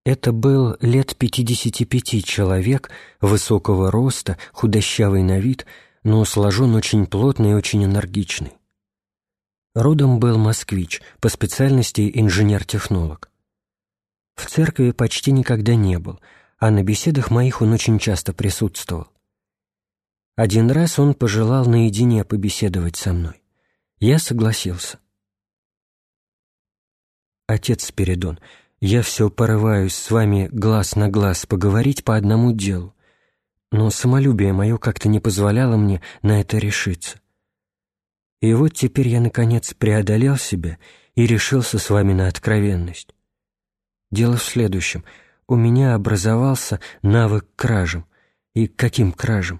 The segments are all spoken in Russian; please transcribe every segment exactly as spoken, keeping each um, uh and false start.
Это был лет пятидесяти пяти человек, высокого роста, худощавый на вид, но сложен очень плотно и очень энергичный. Родом был москвич, по специальности инженер-технолог. В церкви почти никогда не был, а на беседах моих он очень часто присутствовал. Один раз он пожелал наедине побеседовать со мной. Я согласился. «Отец Спиридон, я все порываюсь с вами глаз на глаз поговорить по одному делу, но самолюбие мое как-то не позволяло мне на это решиться. И вот теперь я, наконец, преодолел себя и решился с вами на откровенность. Дело в следующем. У меня образовался навык к кражам. И к каким кражам?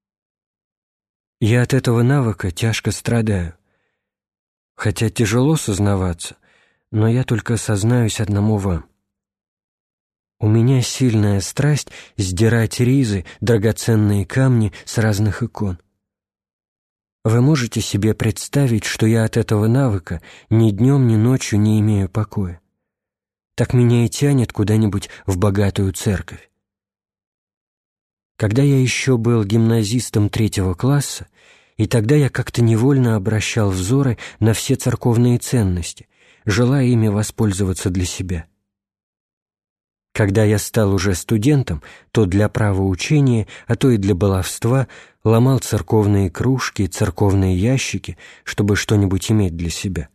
Я от этого навыка тяжко страдаю. Хотя тяжело сознаваться, но я только сознаюсь одному вам. У меня сильная страсть сдирать ризы, драгоценные камни с разных икон. Вы можете себе представить, что я от этого навыка ни днем, ни ночью не имею покоя? Так меня и тянет куда-нибудь в богатую церковь. Когда я еще был гимназистом третьего класса, и тогда я как-то невольно обращал взоры на все церковные ценности, желая ими воспользоваться для себя. Когда я стал уже студентом, то для правоучения, а то и для баловства ломал церковные кружки, церковные ящики, чтобы что-нибудь иметь для себя.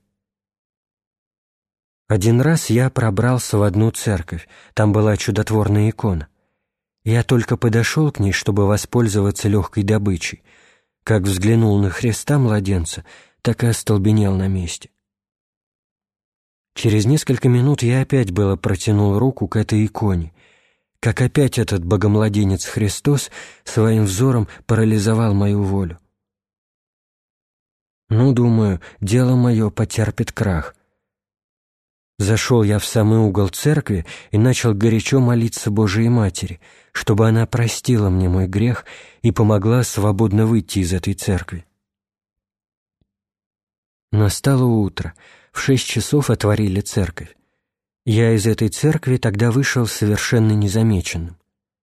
Один раз я пробрался в одну церковь, там была чудотворная икона. Я только подошел к ней, чтобы воспользоваться легкой добычей, как взглянул на Христа-младенца, так и остолбенел на месте. Через несколько минут я опять было протянул руку к этой иконе, как опять этот богомладенец Христос своим взором парализовал мою волю. Ну, думаю, дело мое потерпит крах. Зашел я в самый угол церкви и начал горячо молиться Божией Матери, чтобы она простила мне мой грех и помогла свободно выйти из этой церкви. Настало утро. В шесть часов отворили церковь. Я из этой церкви тогда вышел совершенно незамеченным.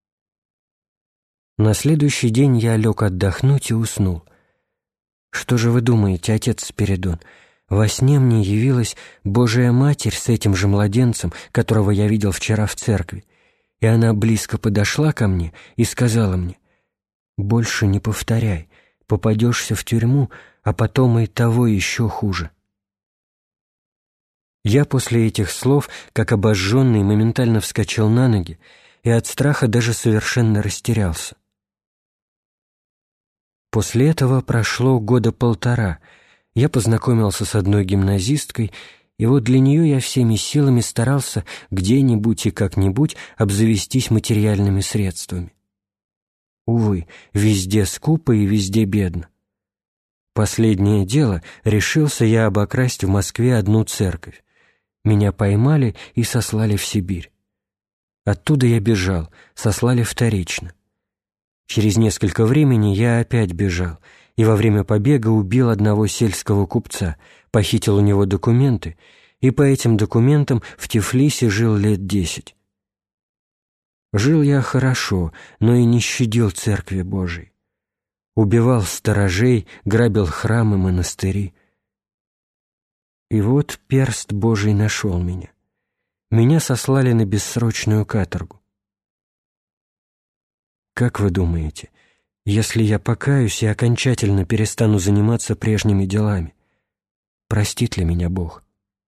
На следующий день я лег отдохнуть и уснул. Что же вы думаете, отец Спиридон? Во сне мне явилась Божия Матерь с этим же младенцем, которого я видел вчера в церкви, и она близко подошла ко мне и сказала мне: «Больше не повторяй, попадешься в тюрьму, а потом и того еще хуже». Я после этих слов, как обожженный, моментально вскочил на ноги и от страха даже совершенно растерялся. После этого прошло года полтора. Я познакомился с одной гимназисткой, и вот для нее я всеми силами старался где-нибудь и как-нибудь обзавестись материальными средствами. Увы, везде скупо и везде бедно. Последнее дело решился я обокрасть в Москве одну церковь. Меня поймали и сослали в Сибирь. Оттуда я бежал, сослали вторично. Через несколько времени я опять бежал, и во время побега убил одного сельского купца, похитил у него документы, и по этим документам в Тифлисе жил лет десять. Жил я хорошо, но и не щадил церкви Божией. Убивал сторожей, грабил храмы, монастыри. И вот перст Божий нашел меня. Меня сослали на бессрочную каторгу. Как вы думаете, если я покаюсь и окончательно перестану заниматься прежними делами, простит ли меня Бог?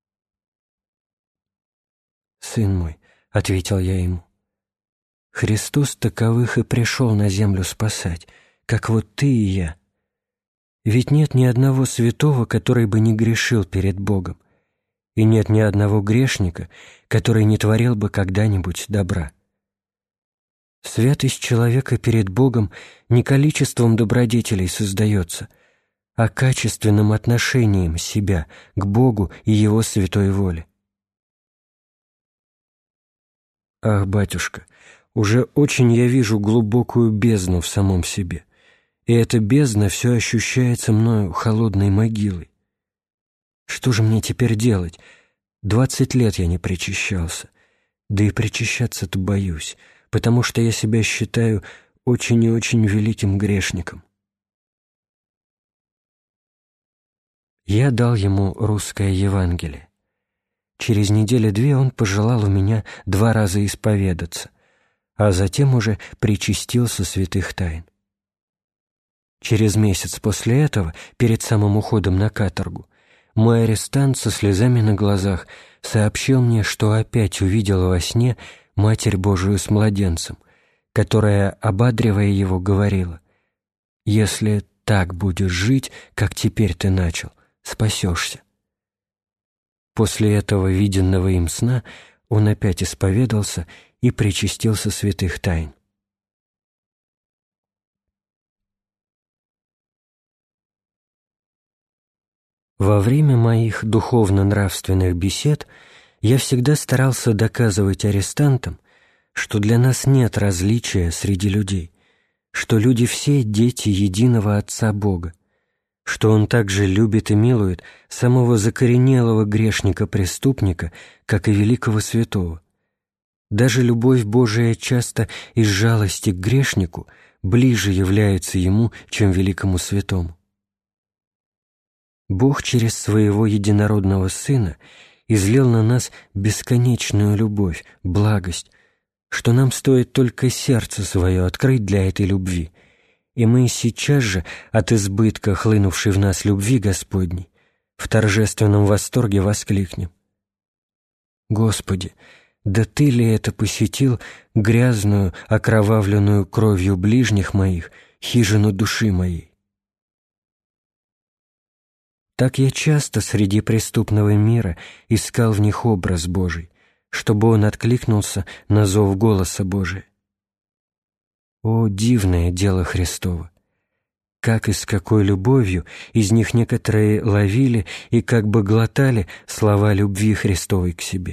«Сын мой», — ответил я ему, — «Христос таковых и пришел на землю спасать, как вот ты и я. Ведь нет ни одного святого, который бы не грешил перед Богом, и нет ни одного грешника, который не творил бы когда-нибудь добра. Святость человека перед Богом не количеством добродетелей создается, а качественным отношением себя к Богу и Его святой воле». Ах, батюшка, уже очень я вижу глубокую бездну в самом себе, и эта бездна все ощущается мною холодной могилой. Что же мне теперь делать? Двадцать лет я не причащался. Да и причащаться-то боюсь, потому что я себя считаю очень и очень великим грешником. Я дал ему русское Евангелие. Через недели-две он пожелал у меня два раза исповедаться, а затем уже причастился святых тайн. Через месяц после этого, перед самым уходом на каторгу, мой арестант со слезами на глазах сообщил мне, что опять увидел во сне Матерь Божию с младенцем, которая, ободривая его, говорила: «Если так будешь жить, как теперь ты начал, спасешься». После этого виденного им сна он опять исповедался и причастился святых тайн. Во время моих духовно-нравственных бесед я всегда старался доказывать арестантам, что для нас нет различия среди людей, что люди все дети единого Отца Бога, что Он также любит и милует самого закоренелого грешника-преступника, как и великого святого. Даже любовь Божия часто из жалости к грешнику ближе является Ему, чем великому святому. Бог через Своего Единородного Сына излил на нас бесконечную любовь, благость, что нам стоит только сердце свое открыть для этой любви, и мы сейчас же от избытка хлынувшей в нас любви Господней в торжественном восторге воскликнем: «Господи, да Ты ли это посетил грязную, окровавленную кровью ближних моих, хижину души моей?» Так я часто среди преступного мира искал в них образ Божий, чтобы он откликнулся на зов голоса Божия. О, дивное дело Христово! Как и с какой любовью из них некоторые ловили и как бы глотали слова любви Христовой к себе.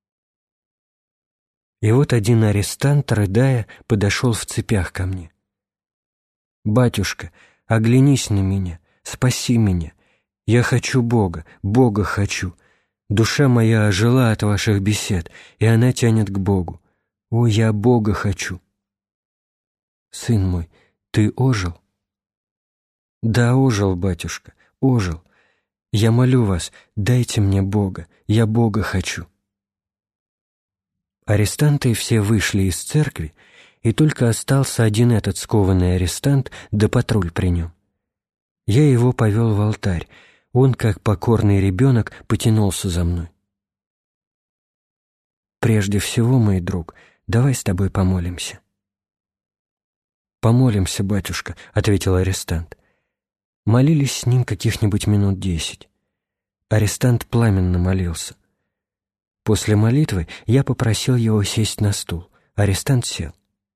И вот один арестант, рыдая, подошел в цепях ко мне. «Батюшка, оглянись на меня, спаси меня. Я хочу Бога, Бога хочу. Душа моя ожила от ваших бесед, и она тянет к Богу. О, я Бога хочу». «Сын мой, ты ожил?» «Да, ожил, батюшка, ожил. Я молю вас, дайте мне Бога, я Бога хочу». Арестанты все вышли из церкви, и только остался один этот скованный арестант, да патруль при нем. Я его повел в алтарь. Он, как покорный ребенок, потянулся за мной. «Прежде всего, мой друг, давай с тобой помолимся». «Помолимся, батюшка», — ответил арестант. Молились с ним каких-нибудь минут десять. Арестант пламенно молился. После молитвы я попросил его сесть на стул. Арестант сел.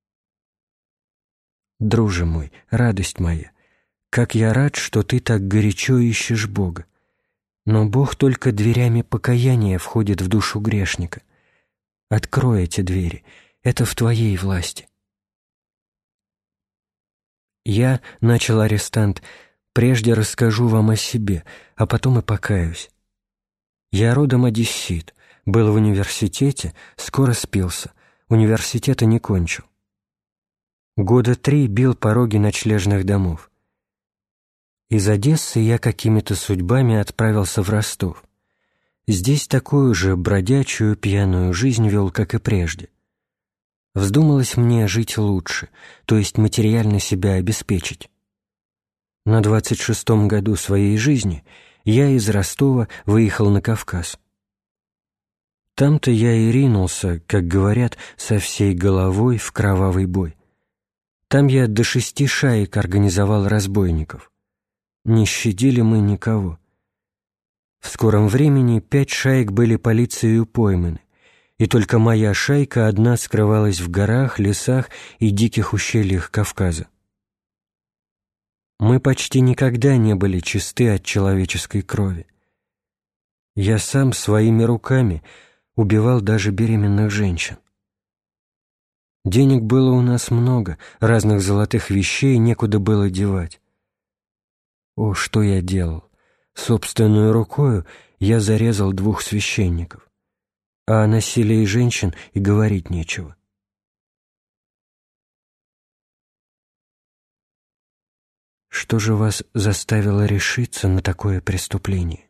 «Друже мой, радость моя, как я рад, что ты так горячо ищешь Бога. Но Бог только дверями покаяния входит в душу грешника. Открой эти двери, это в твоей власти». «Я, — начал арестант, — прежде расскажу вам о себе, а потом и покаюсь. Я родом одессит, был в университете, скоро спился, университета не кончил. Года три бил пороги ночлежных домов. Из Одессы я какими-то судьбами отправился в Ростов. Здесь такую же бродячую пьяную жизнь вел, как и прежде. Вздумалось мне жить лучше, то есть материально себя обеспечить. На двадцать шестом году своей жизни я из Ростова выехал на Кавказ. Там-то я и ринулся, как говорят, со всей головой в кровавый бой. Там я до шести шаек организовал разбойников. Не щадили мы никого. В скором времени пять шаек были полицией пойманы, и только моя шайка одна скрывалась в горах, лесах и диких ущельях Кавказа. Мы почти никогда не были чисты от человеческой крови. Я сам своими руками убивал даже беременных женщин. Денег было у нас много, разных золотых вещей некуда было девать. О, что я делал! Собственную рукою я зарезал двух священников. а о насилии женщин и говорить нечего. Что же вас заставило решиться на такое преступление?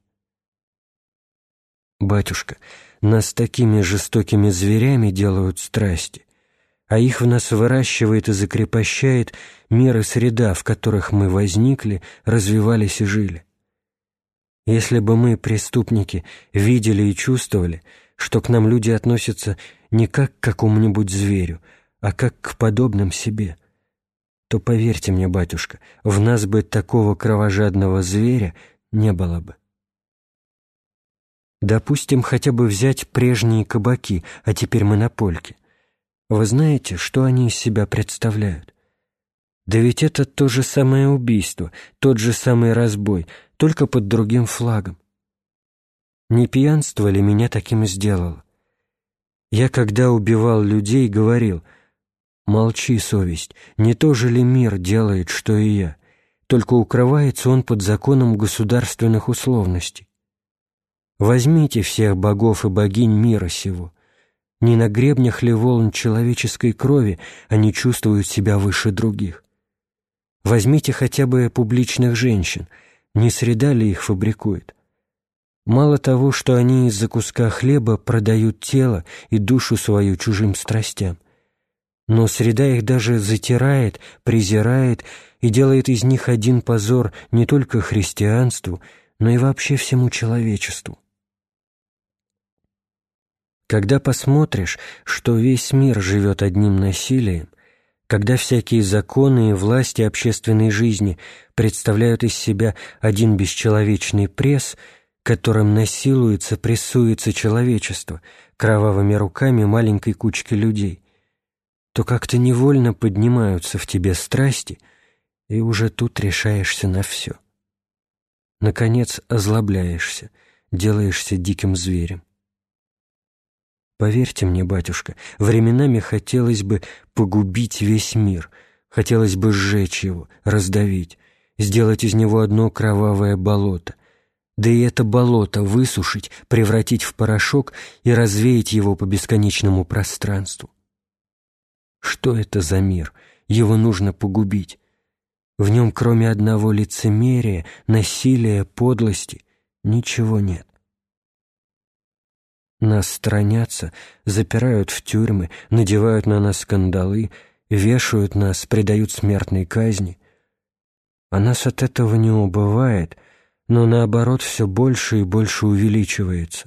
Батюшка, нас такими жестокими зверями делают страсти, а их в нас выращивает и закрепощает мир и среда, в которых мы возникли, развивались и жили. Если бы мы, преступники, видели и чувствовали, что к нам люди относятся не как к какому-нибудь зверю, а как к подобным себе, то, поверьте мне, батюшка, в нас бы такого кровожадного зверя не было бы. Допустим, хотя бы взять прежние кабаки, а теперь монопольки. Вы знаете, что они из себя представляют? Да ведь это то же самое убийство, тот же самый разбой, только под другим флагом. Не пьянство ли меня таким сделало? Я, когда убивал людей, говорил: «Молчи, совесть, не то же ли мир делает, что и я, только укрывается он под законом государственных условностей. Возьмите всех богов и богинь мира сего. Не на гребнях ли волн человеческой крови они чувствуют себя выше других? Возьмите хотя бы публичных женщин, не среда ли их фабрикует? Мало того, что они из-за куска хлеба продают тело и душу свою чужим страстям, но среда их даже затирает, презирает и делает из них один позор не только христианству, но и вообще всему человечеству. Когда посмотришь, что весь мир живет одним насилием, когда всякие законы и власти общественной жизни представляют из себя один бесчеловечный пресс, которым насилуется, прессуется человечество кровавыми руками маленькой кучки людей, то как-то невольно поднимаются в тебе страсти, и уже тут решаешься на все. Наконец озлобляешься, делаешься диким зверем. Поверьте мне, батюшка, временами хотелось бы погубить весь мир, хотелось бы сжечь его, раздавить, сделать из него одно кровавое болото, да и это болото высушить, превратить в порошок и развеять его по бесконечному пространству. Что это за мир? Его нужно погубить. В нем, кроме одного лицемерия, насилия, подлости, ничего нет. Нас сторонятся, запирают в тюрьмы, надевают на нас кандалы, вешают нас, предают смертной казни. А нас от этого не убывает, но наоборот все больше и больше увеличивается.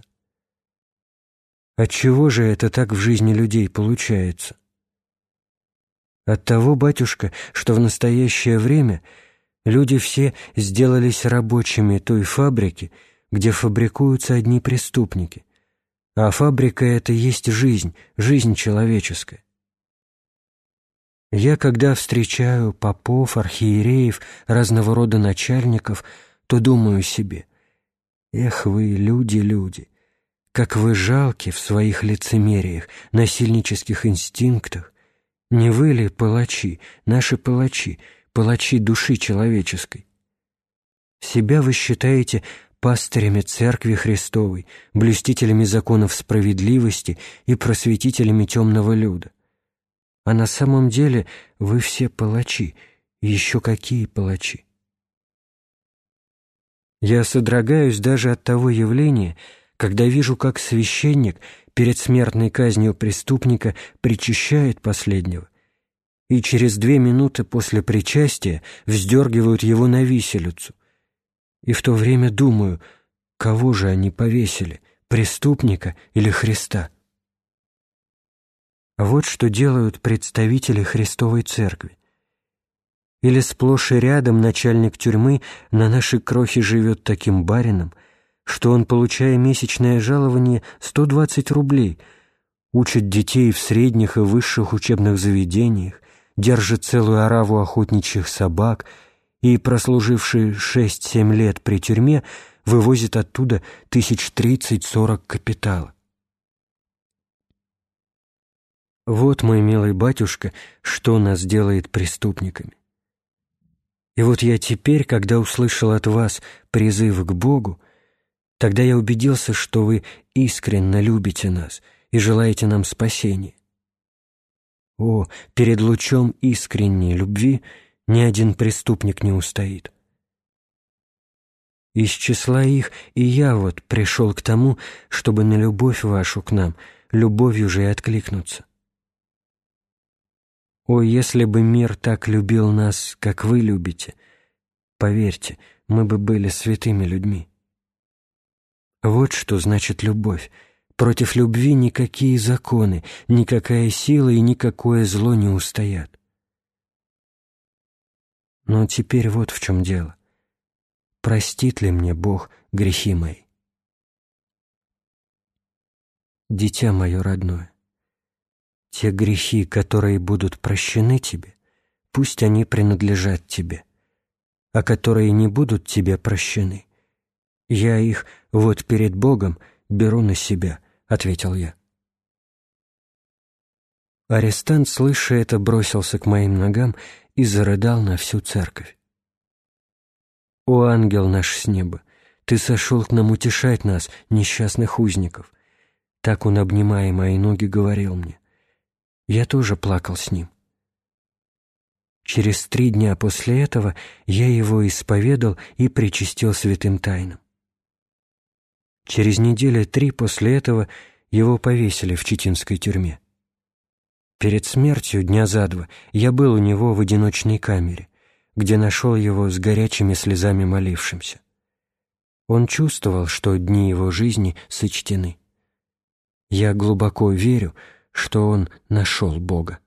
Отчего же это так в жизни людей получается? Оттого, батюшка, что в настоящее время люди все сделались рабочими той фабрики, где фабрикуются одни преступники, а фабрика — это есть жизнь, жизнь человеческая. Я, когда встречаю попов, архиереев, разного рода начальников, то думаю себе: эх вы, люди, люди, как вы жалки в своих лицемериях, насильнических инстинктах. Не вы ли палачи, наши палачи, палачи души человеческой? Себя вы считаете пастырями Церкви Христовой, блюстителями законов справедливости и просветителями темного люда. А на самом деле вы все палачи, и еще какие палачи. Я содрогаюсь даже от того явления, когда вижу, как священник перед смертной казнью преступника причащает последнего, и через две минуты после причастия вздергивают его на виселицу. И в то время думаю, кого же они повесили, преступника или Христа? А вот что делают представители Христовой Церкви. Или сплошь и рядом начальник тюрьмы на нашей крохе живет таким барином, что он, получая месячное жалование сто двадцать рублей, учит детей в средних и высших учебных заведениях, держит целую ораву охотничьих собак и, прослуживший шесть-семь лет при тюрьме, вывозит оттуда тысяч тридцать-сорок капитала. Вот, мой милый батюшка, что нас делает преступниками. И вот я теперь, когда услышал от вас призыв к Богу, Тогда я убедился, что вы искренне любите нас и желаете нам спасения. О, перед лучом искренней любви ни один преступник не устоит. Из числа их и я вот пришел к тому, чтобы на любовь вашу к нам любовью же и откликнуться. О, если бы мир так любил нас, как вы любите, поверьте, мы бы были святыми людьми. Вот что значит любовь. Против любви никакие законы, никакая сила и никакое зло не устоят. Но теперь вот в чем дело. Простит ли мне Бог грехи мои? Дитя мое родное, те грехи, которые будут прощены тебе, пусть они принадлежат тебе, а которые не будут тебе прощены, я их вот перед Богом беру на себя, — ответил я. Арестант, слыша это, бросился к моим ногам и зарыдал на всю церковь. «О, ангел наш с неба, ты сошел к нам утешать нас, несчастных узников!» Так он, обнимая мои ноги, говорил мне. Я тоже плакал с ним. Через три дня после этого я его исповедал и причастил святым тайнам. Через недели три после этого его повесили в читинской тюрьме. Перед смертью, дня за два, я был у него в одиночной камере, где нашел его с горячими слезами молившимся. Он чувствовал, что дни его жизни сочтены. Я глубоко верю, что он нашел Бога.